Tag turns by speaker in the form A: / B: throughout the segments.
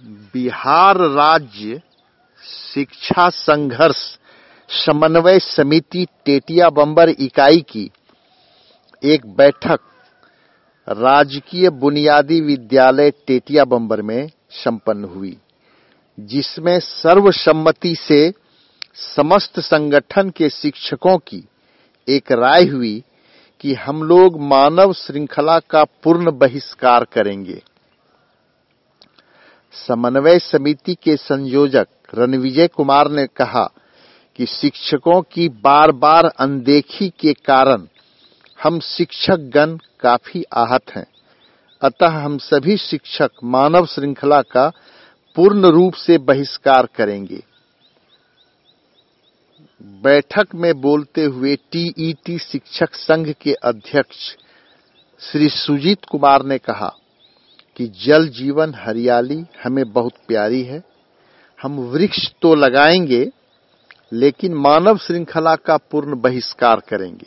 A: बिहार राज्य शिक्षा संघर्ष समन्वय समिति टेटिया बम्बर इकाई की एक बैठक राजकीय बुनियादी विद्यालय टेटिया बम्बर में संपन्न हुई, जिसमें सर्वसम्मति से समस्त संगठन के शिक्षकों की एक राय हुई कि हम लोग मानव श्रृंखला का पूर्ण बहिष्कार करेंगे। समन्वय समिति के संयोजक रणविजय कुमार ने कहा कि शिक्षकों की बार बार अनदेखी के कारण हम शिक्षकगण काफी आहत हैं, अतः हम सभी शिक्षक मानव श्रृंखला का पूर्ण रूप से बहिष्कार करेंगे। बैठक में बोलते हुए टीईटी शिक्षक संघ के अध्यक्ष श्री सुजीत कुमार ने कहा कि जल जीवन हरियाली हमें बहुत प्यारी है। हम वृक्ष तो लगाएंगे, लेकिन मानव श्रृंखला का पूर्ण बहिष्कार करेंगे।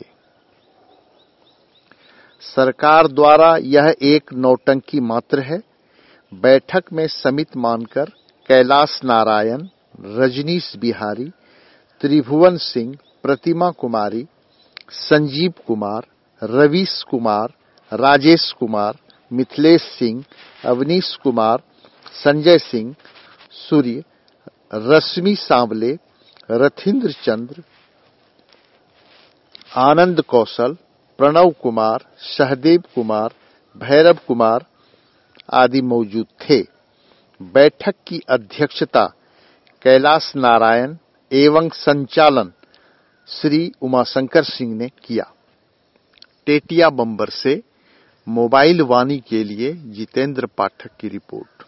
A: सरकार द्वारा यह एक नौटंकी मात्र है। बैठक में समित मानकर कैलाश नारायण, रजनीश बिहारी, त्रिभुवन सिंह, प्रतिमा कुमारी, संजीव कुमार, रवीश कुमार, राजेश कुमार, मिथिलेश सिंह, अवनीश कुमार, संजय सिंह, सूर्य, रश्मि सांवले, रथिंद्र चंद्र, आनंद कौशल, प्रणव कुमार, सहदेव कुमार, भैरव कुमार आदि मौजूद थे। बैठक की अध्यक्षता कैलाश नारायण एवं संचालन श्री उमाशंकर सिंह ने किया। टेटिया बम्बर से मोबाइल वाणी के लिए जितेंद्र पाठक की रिपोर्ट।